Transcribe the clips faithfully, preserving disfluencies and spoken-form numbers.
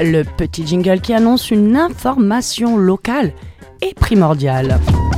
Le petit jingle qui annonce une information locale et primordiale.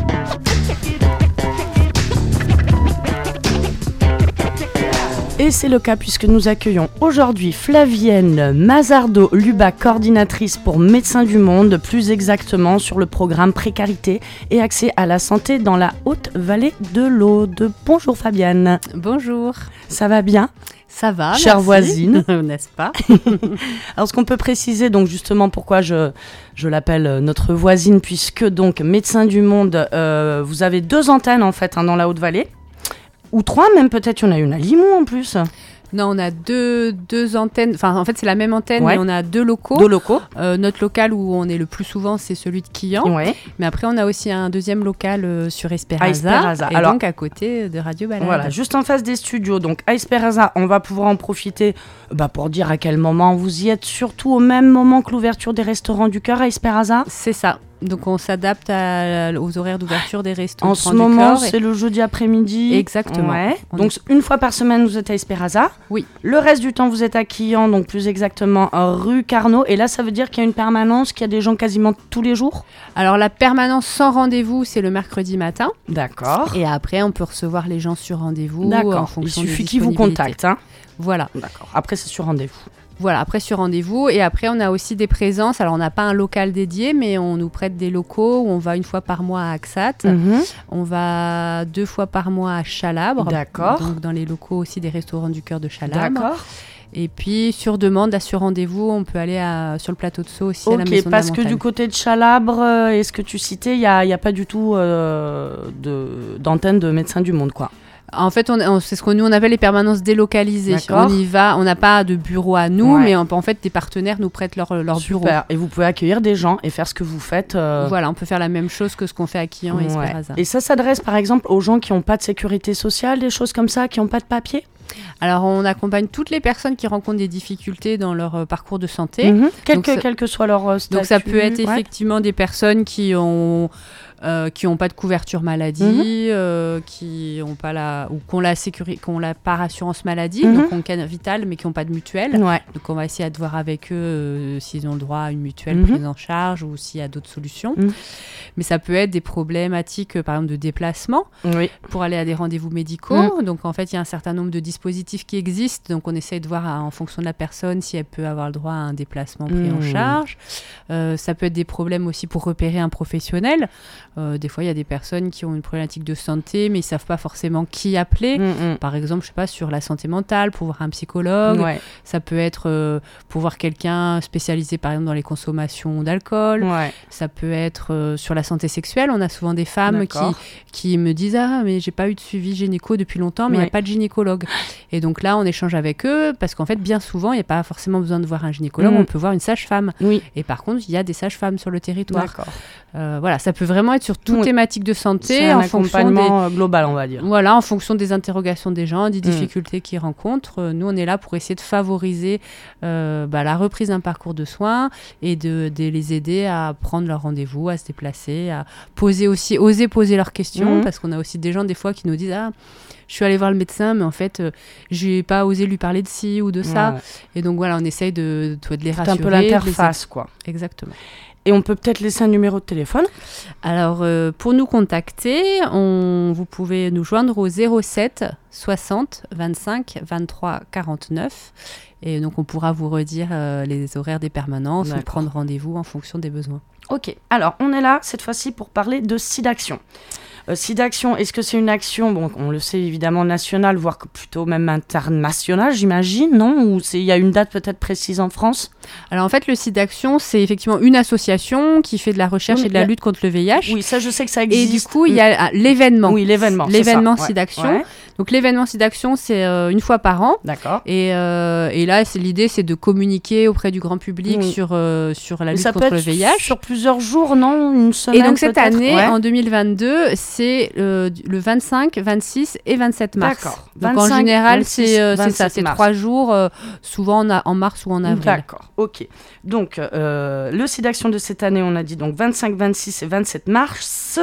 Et c'est le cas puisque nous accueillons aujourd'hui Flavienne Mazardo-Lubac, coordinatrice pour Médecins du Monde, plus exactement sur le programme Précarité et accès à la santé dans la Haute-Vallée de l'Aude. Bonjour Fabienne. Bonjour. Ça va bien ? Ça va, chère merci. Voisine, n'est-ce pas? Alors, ce qu'on peut préciser, donc justement, pourquoi je, je l'appelle notre voisine, puisque donc Médecins du Monde, euh, vous avez deux antennes en fait hein, dans la Haute-Vallée, ou trois même peut-être. Il y en a une à Limoux en plus. Non, on a deux, deux antennes. Enfin, en fait, c'est la même antenne, ouais. mais on a deux locaux. Deux locaux. Euh, notre local où on est le plus souvent, c'est celui de Quillan. Ouais. Mais après, on a aussi un deuxième local euh, sur Espéraza. À Espéraza. Et Alors, donc, à côté de Radio Balade. Voilà, juste en face des studios. Donc, à Espéraza, on va pouvoir en profiter bah, pour dire à quel moment vous y êtes. Surtout au même moment que l'ouverture des Restaurants du Cœur à Espéraza. C'est ça. Donc, on s'adapte à, aux horaires d'ouverture des restaurants en du ce moment, c'est et... le jeudi après-midi. Exactement. Ouais. On Donc, est... une fois par semaine, vous êtes à Espéraza. Oui. Le reste du temps, vous êtes à Quillan, donc plus exactement rue Carnot. Et là, ça veut dire qu'il y a une permanence, qu'il y a des gens quasiment tous les jours. Alors, la permanence sans rendez-vous, c'est le mercredi matin. D'accord. Et après, on peut recevoir les gens sur rendez-vous. D'accord. En fonction Il suffit des qu'ils vous contactent. Hein. Voilà. D'accord. Après, c'est sur rendez-vous. Voilà, après sur rendez-vous. Et après, on a aussi des présences. Alors, on n'a pas un local dédié, mais on nous prête des locaux où on va une fois par mois à Axat. Mm-hmm. On va deux fois par mois à Chalabre. D'accord. Donc, dans les locaux aussi des Restaurants du Cœur de Chalabre. D'accord. Et puis, sur demande, là, sur rendez-vous, on peut aller à, sur le plateau de Sceaux aussi, okay, à la Maison de la Montagne. Ok, parce que du côté de Chalabre, euh, et ce que tu citais, il n'y a, a pas du tout euh, de, d'antenne de Médecins du Monde, quoi. En fait, on, on, c'est ce que nous on appelle les permanences délocalisées. D'accord. On y va, on n'a pas de bureau à nous, ouais. mais on, en fait, des partenaires nous prêtent leur, leur bureau. Super. Et vous pouvez accueillir des gens et faire ce que vous faites. Euh... Voilà, on peut faire la même chose que ce qu'on fait à Quillan et ouais. Espéraza. Et ça s'adresse par exemple aux gens qui n'ont pas de sécurité sociale, des choses comme ça, qui n'ont pas de papier ? Alors, on accompagne toutes les personnes qui rencontrent des difficultés dans leur euh, parcours de santé. Mmh. Quel, donc, que, ça, quel que soit leur euh, statut. Donc, ça peut être ouais. effectivement des personnes qui ont... Euh, qui n'ont pas de couverture maladie, mmh. euh, qui n'ont pas la ou qui ont la sécurité, qui ont la par assurance maladie, mmh. donc qui ont une vitale mais qui n'ont pas de mutuelle. Ouais. Donc on va essayer de voir avec eux euh, s'ils ont le droit à une mutuelle mmh. prise en charge ou s'il y a d'autres solutions. Mmh. Mais ça peut être des problématiques, euh, par exemple de déplacement, oui. pour aller à des rendez-vous médicaux. Mmh. Donc en fait il y a un certain nombre de dispositifs qui existent. Donc on essaie de voir à, en fonction de la personne si elle peut avoir le droit à un déplacement pris mmh. en charge. Euh, ça peut être des problèmes aussi pour repérer un professionnel. Euh, des fois, il y a des personnes qui ont une problématique de santé, mais ils ne savent pas forcément qui appeler. Mmh. Par exemple, je sais pas, sur la santé mentale, pour voir un psychologue. Ouais. Ça peut être euh, pour voir quelqu'un spécialisé, par exemple, dans les consommations d'alcool. Ouais. Ça peut être euh, sur la santé sexuelle. On a souvent des femmes qui, qui me disent « Ah, mais j'ai pas eu de suivi gynéco depuis longtemps, mais il ouais. n'y a pas de gynécologue. » Et donc là, on échange avec eux, parce qu'en fait, bien souvent, il n'y a pas forcément besoin de voir un gynécologue. Mmh. On peut voir une sage-femme. Oui. Et par contre, il y a des sages-femmes sur le territoire. D'accord. Euh, voilà, ça peut vraiment être sur toute oui. thématique de santé. C'est un en accompagnement des... global, on va dire. Voilà, en fonction des interrogations des gens, des difficultés mmh. qu'ils rencontrent. Euh, nous, on est là pour essayer de favoriser euh, bah, la reprise d'un parcours de soins et de, de les aider à prendre leur rendez-vous, à se déplacer, à poser aussi, oser poser leurs questions, mmh. parce qu'on a aussi des gens des fois qui nous disent « Ah, je suis allée voir le médecin, mais en fait, euh, je n'ai pas osé lui parler de ci ou de ça. Ouais. » Et donc voilà, on essaye de, de, de les rassurer. C'est un peu l'interface, quoi. Exactement. Et on peut peut-être laisser un numéro de téléphone. Alors, euh, pour nous contacter, on, vous pouvez nous joindre au zéro sept soixante vingt-cinq vingt-trois quarante-neuf. Et donc, on pourra vous redire euh, les horaires des permanences ou prendre rendez-vous en fonction des besoins. Ok. Alors, on est là, cette fois-ci, pour parler de SIDAction. Euh, SIDAction, est-ce que c'est une action, bon, on le sait évidemment nationale, voire plutôt même internationale, j'imagine, non ? Ou il y a une date peut-être précise en France ? Alors en fait, le SIDAction, c'est effectivement une association qui fait de la recherche oui, et de la a... lutte contre le V I H. Oui, ça je sais que ça existe. Et du coup, il y a l'événement. Oui, l'événement. L'événement c'est ça. SIDAction. Ouais. Ouais. Donc l'événement SIDAction, c'est euh, une fois par an. D'accord. Et, euh, et là, c'est, l'idée, c'est de communiquer auprès du grand public oui. sur, euh, sur la Mais lutte ça contre peut le être V I H. Sur plusieurs jours, non ? Une semaine Et donc cette peut-être année, ouais. en deux mille vingt-deux, c'est euh, le vingt-cinq, vingt-six et vingt-sept mars. D'accord. Donc vingt-cinq, en général, vingt-six, c'est, euh, c'est ça, c'est mars. trois jours, euh, souvent en, a, en mars ou en avril. D'accord, ok. Donc, euh, le SIDAction de cette année, on a dit donc vingt-cinq, vingt-six et vingt-sept mars.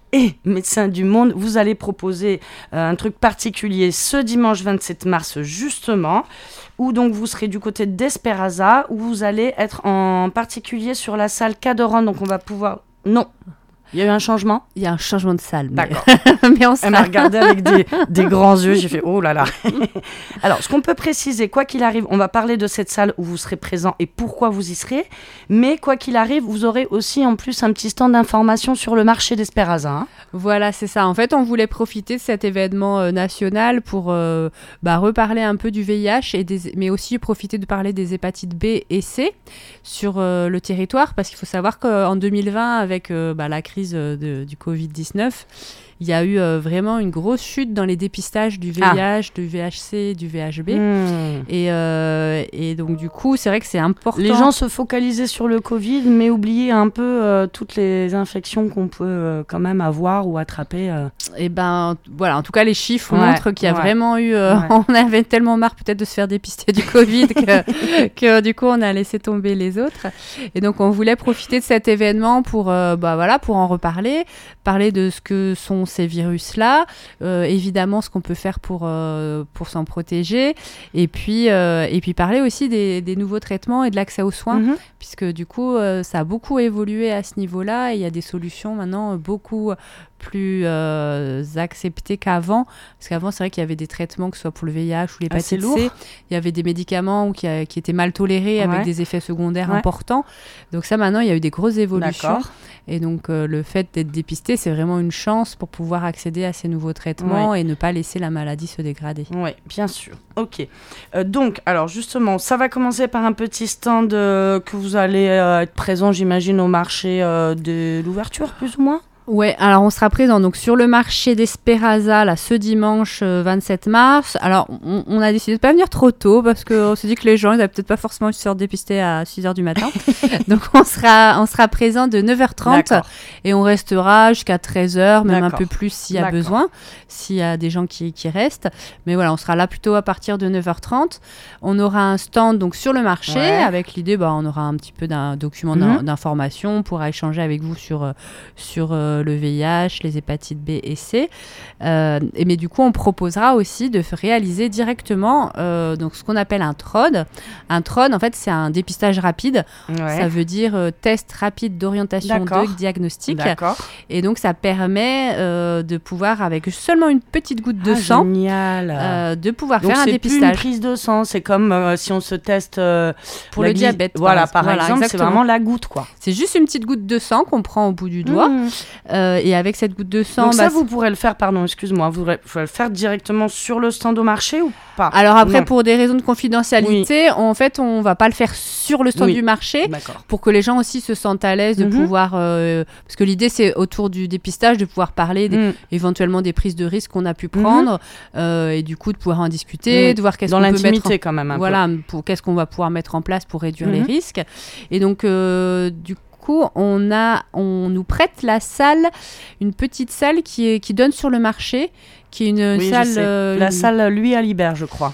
et Médecins du Monde, vous allez proposer euh, un truc particulier ce dimanche vingt-sept mars justement, où donc vous serez du côté d'Esperaza, où vous allez être en particulier sur la salle Cadorran, donc on va pouvoir... Non. Il y a eu un changement ? Il y a un changement de salle. Mais... D'accord. mais on sera... Elle m'a regardé avec des, des grands yeux. J'ai fait oh là là. Alors, ce qu'on peut préciser, quoi qu'il arrive, on va parler de cette salle où vous serez présent et pourquoi vous y serez. Mais quoi qu'il arrive, vous aurez aussi en plus un petit stand d'information sur le marché d'Esperaza. Hein. Voilà, c'est ça. En fait, on voulait profiter de cet événement euh, national pour euh, bah, reparler un peu du V I H, et des... mais aussi profiter de parler des hépatites B et C sur euh, le territoire, parce qu'il faut savoir qu'en deux mille vingt, avec euh, bah, la crise de, du covid dix-neuf, il y a eu euh, vraiment une grosse chute dans les dépistages du V I H, ah. du V H C, du V H B. Mmh. Et, euh, et donc, du coup, c'est vrai que c'est important. Les gens se focalisaient sur le Covid, mais oubliaient un peu euh, toutes les infections qu'on peut euh, quand même avoir ou attraper. Euh. Et ben, voilà, en tout cas, les chiffres ouais, montrent qu'il y a ouais. vraiment eu... Euh, ouais. On avait tellement marre peut-être de se faire dépister du Covid que, que du coup, on a laissé tomber les autres. Et donc, on voulait profiter de cet événement pour, euh, bah, voilà, pour en reparler, parler de ce que sont ces virus-là, euh, évidemment ce qu'on peut faire pour, euh, pour s'en protéger, et puis, euh, et puis parler aussi des, des nouveaux traitements et de l'accès aux soins, mm-hmm. puisque du coup, euh, ça a beaucoup évolué à ce niveau-là, et il y a des solutions maintenant beaucoup plus euh, acceptées qu'avant, parce qu'avant, c'est vrai qu'il y avait des traitements, que ce soit pour le V I H ou l'hépatite C, il y avait des médicaments qui, a, qui étaient mal tolérés, ouais. avec des effets secondaires ouais. importants, donc ça, maintenant, il y a eu des grosses évolutions. D'accord. Et donc, euh, le fait d'être dépisté, c'est vraiment une chance pour pouvoir accéder à ces nouveaux traitements ouais. et ne pas laisser la maladie se dégrader. Oui, bien sûr. Ok. Euh, donc, alors justement, ça va commencer par un petit stand euh, que vous allez euh, être présent, j'imagine, au marché euh, de l'ouverture, plus ou moins ? Ouais, alors on sera présent donc sur le marché d'Esperaza là ce dimanche euh, vingt-sept mars. Alors on, on a décidé de pas venir trop tôt parce qu'on se dit que les gens ils avaient peut-être pas forcément se faire dépister à six heures du matin. Donc on sera on sera présent de neuf heures trente D'accord. et on restera jusqu'à treize heures, même D'accord. un peu plus s'il y a D'accord. besoin, s'il y a des gens qui qui restent. Mais voilà, on sera là plutôt à partir de neuf heures trente. On aura un stand donc sur le marché ouais. avec l'idée bah on aura un petit peu d'un document mm-hmm. d'information pour échanger avec vous sur sur euh, le V I H, les hépatites B et C. Euh, et, mais du coup, on proposera aussi de réaliser directement euh, donc, ce qu'on appelle un T R O D. Un T R O D, en fait, c'est un dépistage rapide. Ouais. Ça veut dire euh, test rapide d'orientation D'accord. de diagnostic. D'accord. Et donc, ça permet euh, de pouvoir, avec seulement une petite goutte de ah, sang, euh, de pouvoir donc, faire un dépistage. C'est plus une prise de sang. C'est comme euh, si on se teste euh, pour le gly- diabète. Voilà, par voilà, exemple, exactement. C'est vraiment la goutte, quoi. C'est juste une petite goutte de sang qu'on prend au bout du doigt. Mmh. Euh, et avec cette goutte de sang... Donc ça, bah, vous pourrez le faire, pardon, excuse-moi, vous pourrez le faire directement sur le stand au marché ou pas ? Alors après, non. pour des raisons de confidentialité, oui. en fait, on ne va pas le faire sur le stand oui. du marché D'accord. pour que les gens aussi se sentent à l'aise de mm-hmm. pouvoir... Euh, parce que l'idée, c'est autour du dépistage de pouvoir parler des, mm. éventuellement des prises de risques qu'on a pu prendre mm-hmm. euh, et du coup, de pouvoir en discuter, mm. de voir qu'est-ce Dans qu'on peut mettre... Dans l'intimité quand même un voilà, peu. Pour, qu'est-ce qu'on va pouvoir mettre en place pour réduire mm-hmm. les risques. Et donc, euh, du coup, On, a, on nous prête la salle, une petite salle qui, est, qui donne sur le marché, qui est une oui, salle... Euh, la salle Louis Alibert, je crois.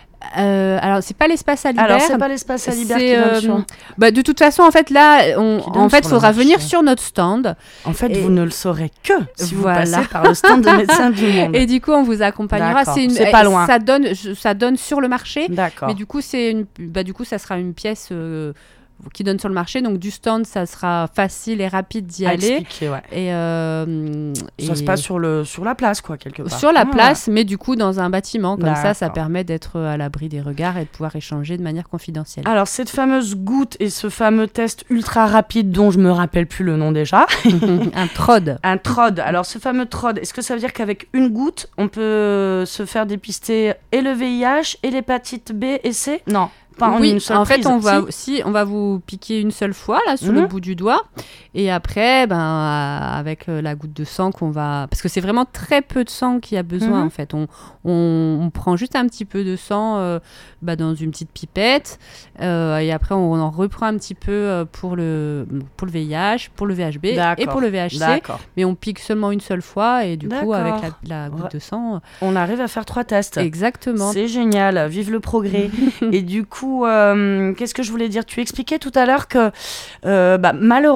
Euh, alors, c'est pas l'espace Alibert. Alors, c'est pas l'espace Alibert qui donne sur... Bah, de toute façon, en fait, là, on, en fait, il faudra venir sur notre stand. En fait, et... vous ne le saurez que si voilà. vous passez par le stand de Médecins du Monde. Et du coup, on vous accompagnera. C'est, une... c'est pas loin. Ça donne, ça donne sur le marché. D'accord. Mais du coup, c'est une... bah, du coup, ça sera une pièce... Euh... qui donne sur le marché, donc du stand ça sera facile et rapide d'y à aller expliquer, ouais. et, euh, ça et... se passe sur, le, sur la place quoi quelque part sur la ah. place mais du coup dans un bâtiment comme D'accord. ça ça permet d'être à l'abri des regards et de pouvoir échanger de manière confidentielle. Alors cette fameuse goutte et ce fameux test ultra rapide dont je me rappelle plus le nom déjà un T R O D un T R O D. Alors ce fameux T R O D, est-ce que ça veut dire qu'avec une goutte on peut se faire dépister et le V I H et l'hépatite B et C? Non. Pas en oui, une seule en prise. fait, on va, si. si, on va vous piquer une seule fois, là, sur mmh. le bout du doigt. Et après, ben, euh, avec euh, la goutte de sang qu'on va... Parce que c'est vraiment très peu de sang qu'il y a besoin, mmh. en fait. On, on, on prend juste un petit peu de sang euh, bah, dans une petite pipette. Euh, et après, on en reprend un petit peu pour le, pour le V I H, pour le V H B D'accord. et pour le V H C. D'accord. Mais on pique seulement une seule fois. Et du D'accord. coup, avec la, la goutte de sang... On arrive à faire trois tests. Exactement. C'est génial. Vive le progrès. Et du coup... Euh, Qu'est-ce que je voulais dire ? Tu expliquais tout à l'heure que euh, bah, malheureusement,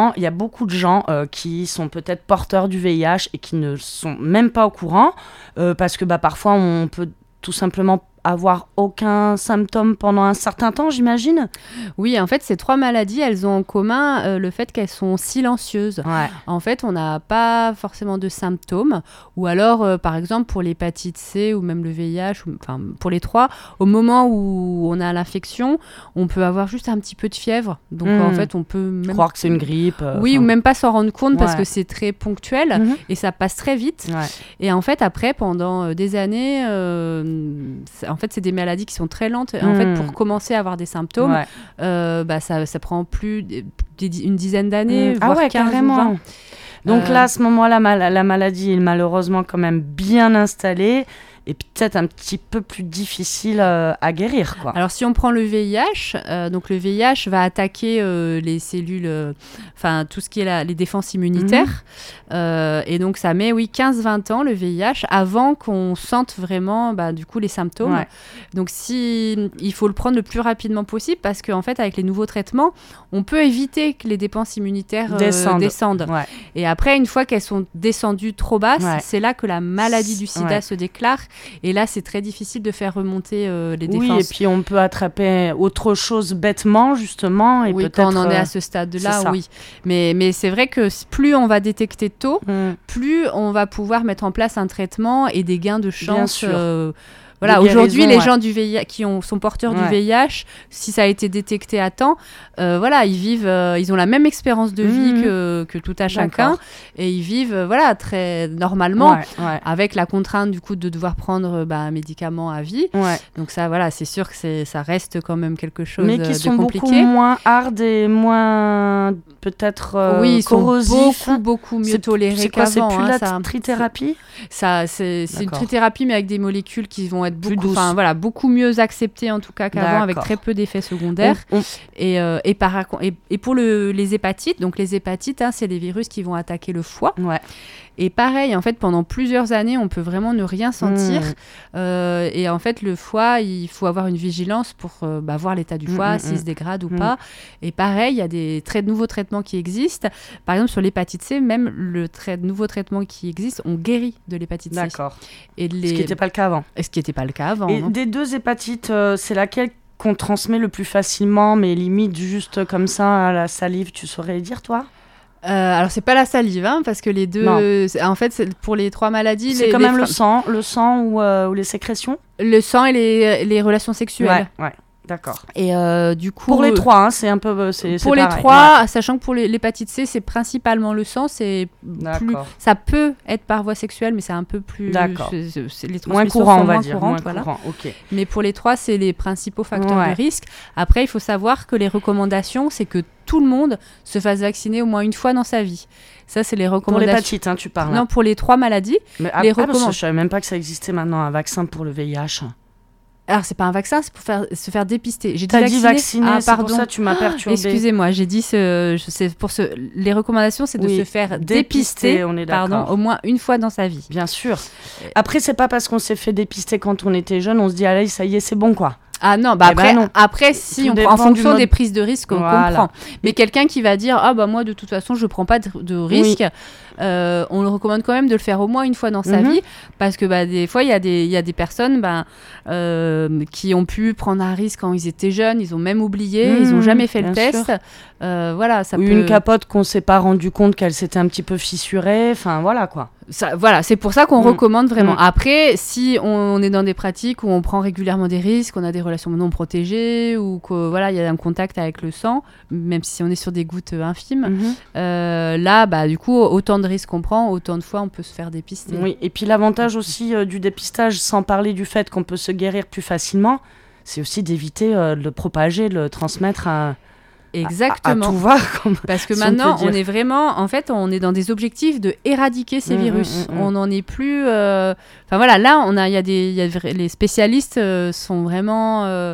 finalement, il y a beaucoup de gens euh, qui sont peut-être porteurs du V I H et qui ne sont même pas au courant, euh, parce que bah, parfois, on peut tout simplement avoir aucun symptôme pendant un certain temps, j'imagine. Oui, en fait, ces trois maladies, elles ont en commun euh, le fait qu'elles sont silencieuses. Ouais. En fait, on n'a pas forcément de symptômes. Ou alors, euh, par exemple, pour l'hépatite C ou même le V I H, ou, enfin, pour les trois, au moment où on a l'infection, on peut avoir juste un petit peu de fièvre. Donc, mmh. en fait, on peut même... croire que c'est une grippe. Euh, oui, fin... ou même pas s'en rendre compte ouais. parce que c'est très ponctuel mmh. et ça passe très vite. Ouais. Et en fait, après, pendant euh, des années... Euh, en fait, c'est des maladies qui sont très lentes. Mmh. En fait, pour commencer à avoir des symptômes, ouais. euh, bah, ça, ça prend plus d'une dizaine d'années, mmh. voire ah ouais, quinze carrément. ou vingt. Donc euh... là, à ce moment-là, mal- la maladie est malheureusement quand même bien installée et peut-être un petit peu plus difficile euh, à guérir, quoi. Alors, si on prend le V I H, euh, donc le V I H va attaquer euh, les cellules, enfin, euh, tout ce qui est la, les défenses immunitaires. Mmh. Euh, et donc, ça met, oui, quinze vingt ans, le V I H, avant qu'on sente vraiment, bah, du coup, les symptômes. Ouais. Donc, si, il faut le prendre le plus rapidement possible parce qu'en fait, avec les nouveaux traitements, on peut éviter que les dépenses immunitaires euh, descendent. descendent. Ouais. Et après, une fois qu'elles sont descendues trop basses, ouais. c'est là que la maladie du sida ouais. se déclare. Et là, c'est très difficile de faire remonter euh, les défenses. Oui, et puis on peut attraper autre chose bêtement, justement. Et oui, peut-être, quand on en est à ce stade-là, oui. Mais, mais c'est vrai que plus on va détecter tôt, mm. plus on va pouvoir mettre en place un traitement et des gains de chance. Bien sûr. Euh, Voilà, aujourd'hui, les ouais. gens du V I H, qui ont, sont porteurs ouais. du V I H, si ça a été détecté à temps, euh, voilà, ils vivent, euh, ils ont la même espérance de vie mmh. que, que tout à chacun, D'accord. et ils vivent, euh, voilà, très normalement, ouais, ouais. avec la contrainte du coup de devoir prendre bah, un médicament à vie. Ouais. Donc ça, voilà, c'est sûr que c'est, ça reste quand même quelque chose de compliqué. Mais qui sont beaucoup moins hard et moins peut-être euh, oui, ils corrosifs. sont beaucoup beaucoup mieux c'est, tolérés c'est quoi, qu'avant. C'est plus hein, la ça, trithérapie. Ça, c'est, c'est une trithérapie mais avec des molécules qui vont être beaucoup, enfin voilà, beaucoup mieux acceptées en tout cas qu'avant, D'accord. avec très peu d'effets secondaires. On, on... Et, euh, et, par, et, et pour le, les hépatites, donc les hépatites, hein, c'est des virus qui vont attaquer le foie. Ouais. Et pareil, en fait, pendant plusieurs années, on peut vraiment ne rien sentir. Mmh. Euh, et en fait, le foie, il faut avoir une vigilance pour euh, bah, voir l'état du foie, mmh, s'il mmh. se dégrade ou mmh. pas. Et pareil, il y a des très nouveaux traitements qui existent. Par exemple, sur l'hépatite C, même le tra- nouveau traitement qui existe, on guérit de l'hépatite C. D'accord. Et les... Ce qui n'était pas le cas avant. Et ce qui n'était pas le cas avant. Et non des deux hépatites, euh, c'est laquelle qu'on transmet le plus facilement, mais limite juste comme ça à la salive, tu saurais dire, toi ? Euh, alors c'est pas la salive, hein, parce que les deux, en fait, c'est pour les trois maladies, c'est les, quand les même fra- le sang, le sang ou, euh, ou les sécrétions. Le sang et les, les relations sexuelles. Ouais, ouais. D'accord. Et euh, du coup, pour les trois, hein, c'est un peu, c'est, pour c'est les pareil, trois, ouais. sachant que pour les, l'hépatite C, c'est principalement le sang, c'est plus, ça peut être par voie sexuelle, mais c'est un peu plus, D'accord. C'est, c'est, les moins courant, on va moins dire, courantes, moins voilà. courant. Ok. Mais pour les trois, c'est les principaux facteurs ouais. de risque. Après, il faut savoir que les recommandations, c'est que tout le monde se fasse vacciner au moins une fois dans sa vie. Ça, c'est les recommandations. Pour l'hépatite, hein, tu parles. Non, pour les trois maladies. Mais ah, les ah, recommand... parce que je savais même pas que ça existait maintenant un vaccin pour le V I H. Alors, c'est pas un vaccin, c'est pour faire, se faire dépister. J'ai dit T'as dit vacciner, ah, c'est pardon. Pour ça tu m'as perturbée. Ah, excusez-moi, j'ai dit, ce, c'est pour ce, les recommandations, c'est de oui, se faire dépister, dépister on est pardon, au moins une fois dans sa vie. Bien sûr. Après, c'est pas parce qu'on s'est fait dépister quand on était jeune, on se dit, allez, ça y est, c'est bon, quoi. Ah non, bah après, ben non. après si, on prend, en fonction mode... des prises de risque, on voilà. comprend. Mais quelqu'un qui va dire, ah bah moi, de toute façon, je prends pas de, de risque, oui. euh, on le recommande quand même de le faire au moins une fois dans sa mm-hmm. vie, parce que bah, des fois, il y a des, y a des personnes bah, euh, qui ont pu prendre un risque quand ils étaient jeunes, ils ont même oublié, mmh, ils ont jamais fait le test. Euh, voilà, ça Ou peut... une capote qu'on s'est pas rendu compte qu'elle s'était un petit peu fissurée, enfin voilà quoi. Ça, voilà, c'est pour ça qu'on mmh. recommande vraiment. Mmh. Après, si on, on est dans des pratiques où on prend régulièrement des risques, on a des relations non protégées, ou que voilà, il y a un contact avec le sang, même si on est sur des gouttes infimes, mmh. euh, là, bah du coup, autant de risques qu'on prend, autant de fois on peut se faire dépister. Oui, et puis l'avantage aussi euh, du dépistage, sans parler du fait qu'on peut se guérir plus facilement, c'est aussi d'éviter euh, de le propager, de le transmettre à... Exactement. À, à tout voir, comme, parce que si maintenant, on, on est vraiment, en fait, on est dans des objectifs de éradiquer ces mmh, virus. Mmh, mmh. On n'en est plus. Enfin euh... voilà, là, on a, il y a des, il y a les spécialistes euh, sont vraiment. Euh,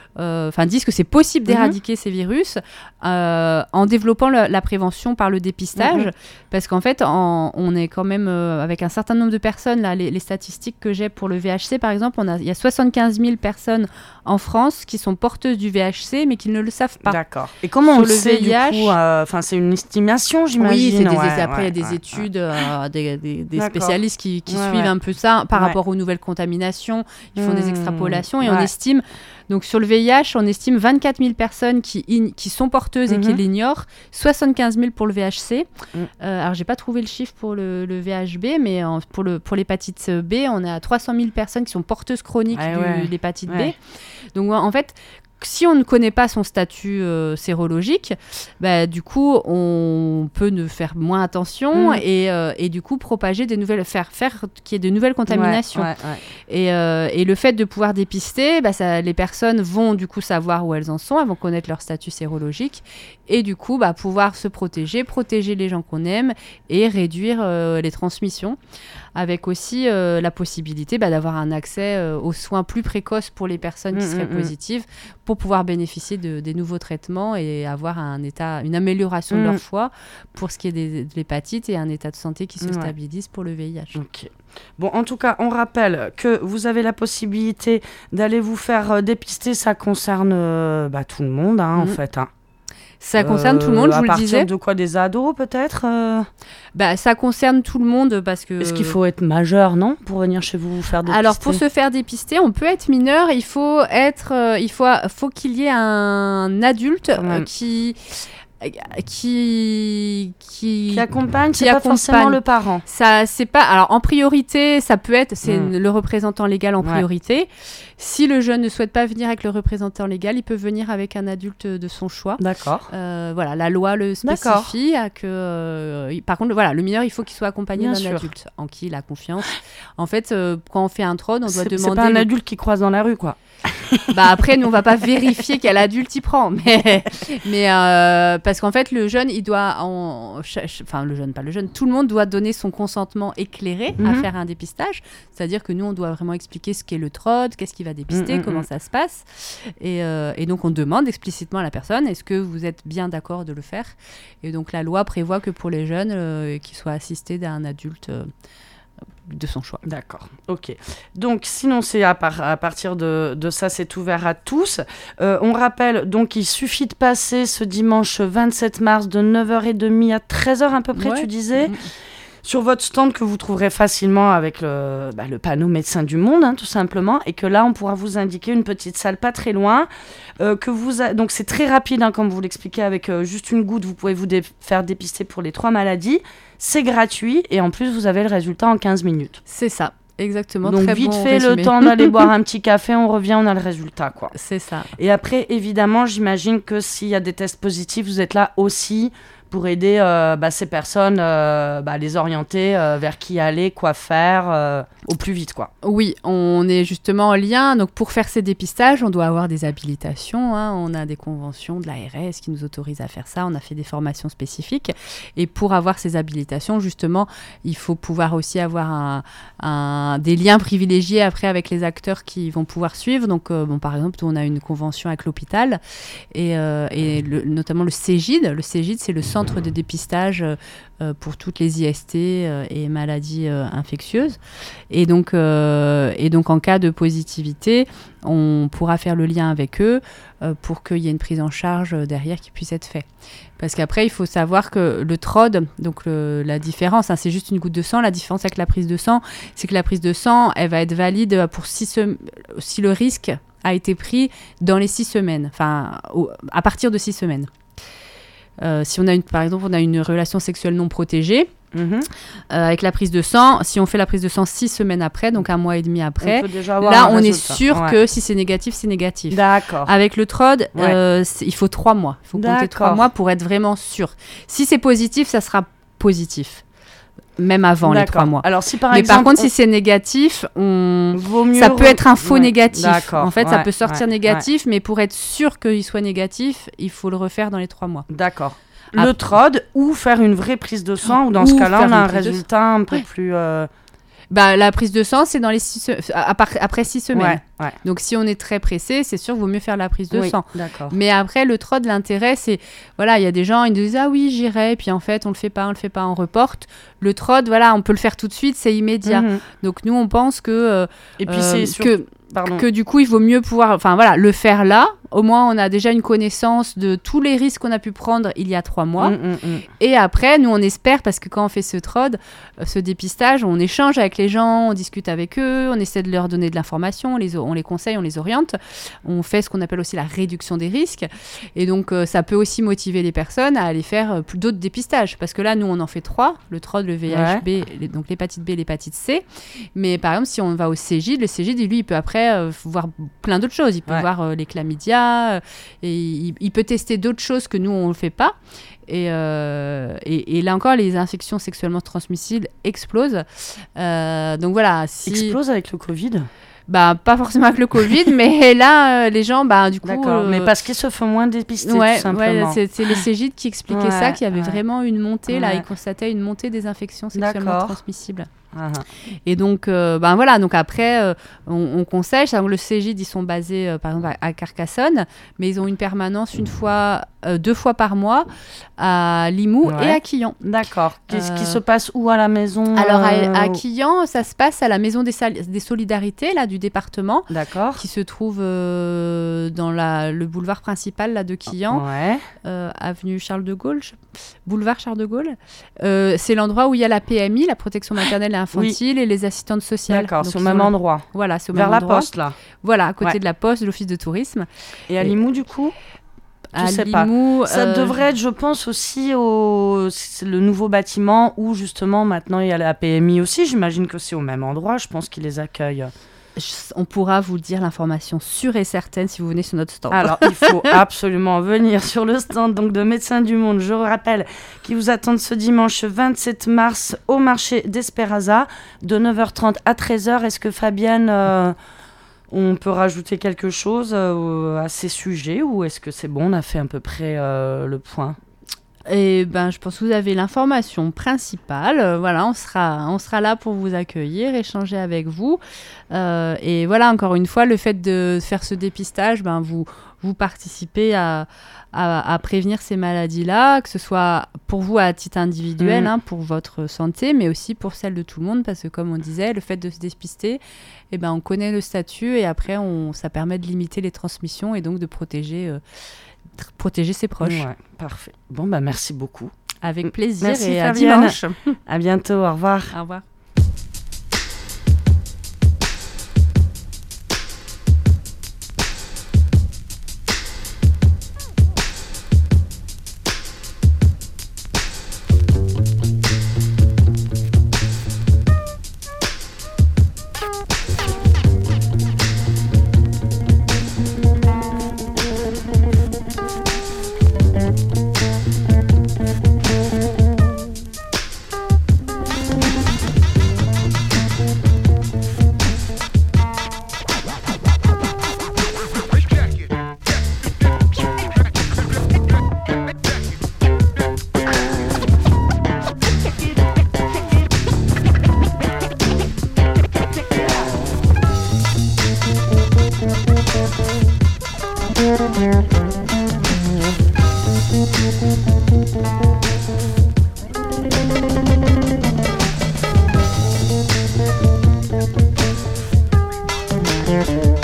enfin, disent que c'est possible d'éradiquer mmh. ces virus euh, en développant le, la prévention par le dépistage, mmh. parce qu'en fait, en, on est quand même euh, avec un certain nombre de personnes, là, les, les statistiques que j'ai pour le V I H C, par exemple, on a, il y a soixante-quinze mille personnes en France qui sont porteuses du V I H C, mais qui ne le savent pas. D'accord. Et comment Sur on le sait, V I H, du coup euh, c'est une estimation, j'imagine. Oui, c'est des, ouais, après, il ouais, y a des ouais, études, ouais. Euh, des, des, des spécialistes qui, qui ouais, suivent ouais. un peu ça par ouais. rapport aux nouvelles contaminations. Ils font mmh. des extrapolations et ouais. on estime... Donc, sur le V I H, on estime vingt-quatre mille personnes qui, in, qui sont porteuses mm-hmm. et qui l'ignorent, soixante-quinze mille pour le V I H C. Mm. Euh, alors, je n'ai pas trouvé le chiffre pour le, le V I H B, mais en, pour, le, pour l'hépatite B, on est à trois cent mille personnes qui sont porteuses chroniques ouais, de ouais. l'hépatite ouais. B. Donc, en fait... Si on ne connaît pas son statut euh, sérologique, bah, du coup, on peut ne faire moins attention mmh. et, euh, et du coup propager des nouvelles, faire, faire qu'il y ait de nouvelles contaminations. Ouais, ouais, ouais. Et, euh, et le fait de pouvoir dépister, bah, ça, les personnes vont du coup savoir où elles en sont, elles vont connaître leur statut sérologique et du coup bah, pouvoir se protéger, protéger les gens qu'on aime et réduire euh, les transmissions. Avec aussi euh, la possibilité bah, d'avoir un accès euh, aux soins plus précoces pour les personnes qui mmh, seraient mmh. positives pour pouvoir bénéficier de, des nouveaux traitements et avoir un état, une amélioration mmh. de leur foie pour ce qui est des, de l'hépatite et un état de santé qui se ouais. stabilise pour le V I H. Okay. Bon, en tout cas, on rappelle que vous avez la possibilité d'aller vous faire euh, dépister. Ça concerne euh, bah, tout le monde, hein, mmh. en fait. Hein. Ça concerne euh, tout le monde, je vous le disais. À partir de quoi, des ados peut-être euh... bah, ça concerne tout le monde parce que... Est-ce qu'il faut être majeur, non, pour venir chez vous vous faire dépister? Alors, pour se faire dépister, on peut être mineur. Il faut, être, euh, il faut, faut qu'il y ait un adulte euh, qui... Qui, qui qui accompagne, qui c'est accompagne. Pas forcément le parent. Ça, c'est pas. Alors en priorité, ça peut être, c'est mmh. le représentant légal en ouais. priorité. Si le jeune ne souhaite pas venir avec le représentant légal, il peut venir avec un adulte de son choix. D'accord. Euh, voilà, la loi le spécifie. À que, euh, par contre, voilà, le mineur, il faut qu'il soit accompagné Bien d'un sûr. adulte en qui il a confiance. En fait, euh, quand on fait un trod, on doit c'est, demander. C'est pas un adulte qui croise dans la rue, quoi. Bah après, nous on va pas vérifier quel adulte il prend, mais mais euh, parce qu'en fait le jeune il doit, en, enfin le jeune pas le jeune, tout le monde doit donner son consentement éclairé mm-hmm. à faire un dépistage. C'est-à-dire que nous on doit vraiment expliquer ce qu'est le trod, qu'est-ce qu'il va dépister, mm-hmm. comment ça se passe, et euh, et donc on demande explicitement à la personne est-ce que vous êtes bien d'accord de le faire. Et donc la loi prévoit que pour les jeunes euh, qu'ils soient assistés d'un adulte. Euh, de son choix. D'accord, ok. Donc, sinon, c'est à, par, à partir de, de ça, c'est ouvert à tous. Euh, on rappelle, donc, il suffit de passer ce dimanche vingt-sept mars de neuf heures trente à treize heures à peu près, ouais. tu disais, mmh. sur votre stand que vous trouverez facilement avec le, bah, le panneau Médecins du Monde, hein, tout simplement, et que là, on pourra vous indiquer une petite salle pas très loin. Euh, que vous a... Donc, c'est très rapide, hein, comme vous l'expliquez, avec euh, juste une goutte, vous pouvez vous dé- faire dépister pour les trois maladies. C'est gratuit et en plus, vous avez le résultat en quinze minutes. C'est ça, exactement. Donc, très vite bon fait, résumé. Le temps d'aller boire un petit café, on revient, on a le résultat, quoi. C'est ça. Et après, évidemment, j'imagine que s'il y a des tests positifs, vous êtes là aussi pour aider euh, bah, ces personnes, euh, bah, les orienter euh, vers qui aller, quoi faire, euh, au plus vite, quoi. Oui, on est justement en lien. Donc, pour faire ces dépistages, on doit avoir des habilitations. Hein. On a des conventions de l'A R S qui nous autorisent à faire ça. On a fait des formations spécifiques. Et pour avoir ces habilitations, justement, il faut pouvoir aussi avoir un, un, des liens privilégiés après avec les acteurs qui vont pouvoir suivre. Donc, euh, bon, par exemple, on a une convention avec l'hôpital et, euh, et le, notamment le Cégide. Le Cégide, c'est le centre centre de dépistage euh, pour toutes les I S T euh, et maladies euh, infectieuses. Et donc, euh, et donc, en cas de positivité, on pourra faire le lien avec eux euh, pour qu'il y ait une prise en charge euh, derrière qui puisse être faite. Parce qu'après, il faut savoir que le trod, donc le, la différence, hein, c'est juste une goutte de sang. La différence avec la prise de sang, c'est que la prise de sang, elle va être valide pour six sem- si le risque a été pris dans les six semaines, enfin, au, à partir de six semaines. Euh, si on a une, par exemple, on a une relation sexuelle non protégée, mmh. euh, avec la prise de sang, si on fait la prise de sang six semaines après, donc un mois et demi après, là, on est sûr ouais. que si c'est négatif, c'est négatif. D'accord. Avec le trod, ouais. euh, il faut trois mois. Il faut compter trois mois pour être vraiment sûr. Si c'est positif, ça sera positif. Même avant D'accord. les trois mois. Alors, si par Mais exemple, par contre, on... si c'est négatif, on... ça re... peut être un faux ouais. négatif. D'accord. En fait, ouais. ça peut sortir ouais. négatif, ouais. mais pour être sûr qu'il soit négatif, il faut le refaire dans les trois mois. D'accord. Le trod ou faire une vraie prise de sang, ou dans ou ce cas-là, on a un résultat un peu ouais. plus... Euh... Bah, la prise de sang, c'est dans les six se... après six semaines. Ouais, ouais. Donc, si on est très pressé, c'est sûr qu'il vaut mieux faire la prise de oui, sang. D'accord. Mais après, le T R O D, l'intérêt, c'est... Voilà, il y a des gens, ils nous disent « Ah oui, j'irai », puis en fait, on le fait pas, on le fait pas, on reporte. Le T R O D, voilà, on peut le faire tout de suite, c'est immédiat. Mm-hmm. Donc, nous, on pense que... Euh, Et puis, euh, c'est sûr... que... Pardon. que du coup, il vaut mieux pouvoir, enfin voilà, le faire là. Au moins, on a déjà une connaissance de tous les risques qu'on a pu prendre il y a trois mois. Mmh, mmh. Et après, nous, on espère, parce que quand on fait ce T R O D, ce dépistage, on échange avec les gens, on discute avec eux, on essaie de leur donner de l'information, on les, on les conseille, on les oriente. On fait ce qu'on appelle aussi la réduction des risques. Et donc, euh, ça peut aussi motiver les personnes à aller faire euh, d'autres dépistages. Parce que là, nous, on en fait trois, le T R O D, le V I H B, ouais. les, donc l'hépatite B, l'hépatite C. Mais par exemple, si on va au Cégide, le Cégide, lui, il peut après euh, voir plein d'autres choses. Il peut ouais. voir euh, les chlamydia, euh, et il, il peut tester d'autres choses que nous, on ne fait pas. Et, euh, et, et là encore, les infections sexuellement transmissibles explosent. Euh, donc voilà. Si... Explosent avec le Covid ? Bah, pas forcément avec le Covid, mais là, euh, les gens, bah, du coup... D'accord, euh... mais parce qu'ils se font moins dépister, ouais, tout simplement. Ouais, c'est, c'est les Cégides qui expliquaient ouais, ça, qu'il y avait ouais. vraiment une montée, ouais. là, ils constataient une montée des infections sexuellement D'accord. transmissibles. Uh-huh. Et donc, euh, ben voilà, donc après, euh, on, on conseille, le Cégide, ils sont basés, euh, par exemple, à, à Carcassonne, mais ils ont une permanence une fois, euh, deux fois par mois à Limoux ouais. et à Quillan. D'accord. Qu'est-ce euh... qui se passe où à la maison ? Alors, à, à Quillan, ça se passe à la Maison des, Sal- des Solidarités, là, du département. D'accord. Qui se trouve euh, dans la, le boulevard principal, là, de Quillan. Ouais. Euh, avenue Charles de Gaulle, je... boulevard Charles de Gaulle. Euh, c'est l'endroit où il y a la P M I, la protection maternelle et infantile, oui. et les assistantes sociales. D'accord, donc, c'est au même endroit. Voilà, c'est au Vers même la endroit. Poste, là. Voilà, à côté ouais. de la Poste, de l'Office de tourisme. Et à Limoux, du coup ? Je à sais Limoux, pas. Ça euh... devrait être, je pense, aussi au c'est le nouveau bâtiment où, justement, maintenant, il y a la P M I aussi. J'imagine que c'est au même endroit. Je pense qu'ils les accueillent. On pourra vous dire l'information sûre et certaine si vous venez sur notre stand. Alors, il faut absolument venir sur le stand donc, de Médecins du Monde. Je rappelle qu'ils vous attendent ce dimanche vingt-sept mars au marché d'Esperaza de neuf heures trente à treize heures. Est-ce que Fabienne, euh, on peut rajouter quelque chose euh, à ces sujets ou est-ce que c'est bon, on a fait à peu près euh, le point ? Et ben, je pense que vous avez l'information principale. Euh, voilà, on sera, on sera là pour vous accueillir, échanger avec vous. Euh, et voilà, encore une fois, le fait de faire ce dépistage, ben, vous, vous participez à, à, à prévenir ces maladies-là, que ce soit pour vous à titre individuel, mmh. hein, pour votre santé, mais aussi pour celle de tout le monde, parce que comme on disait, le fait de se dépister, eh ben, on connaît le statut et après, on, ça permet de limiter les transmissions et donc de protéger... Euh, protéger ses proches. Ouais, parfait. Bon, bah merci beaucoup. Avec plaisir merci, et Fabienne. à dimanche. À bientôt, au revoir. Au revoir. Thank you.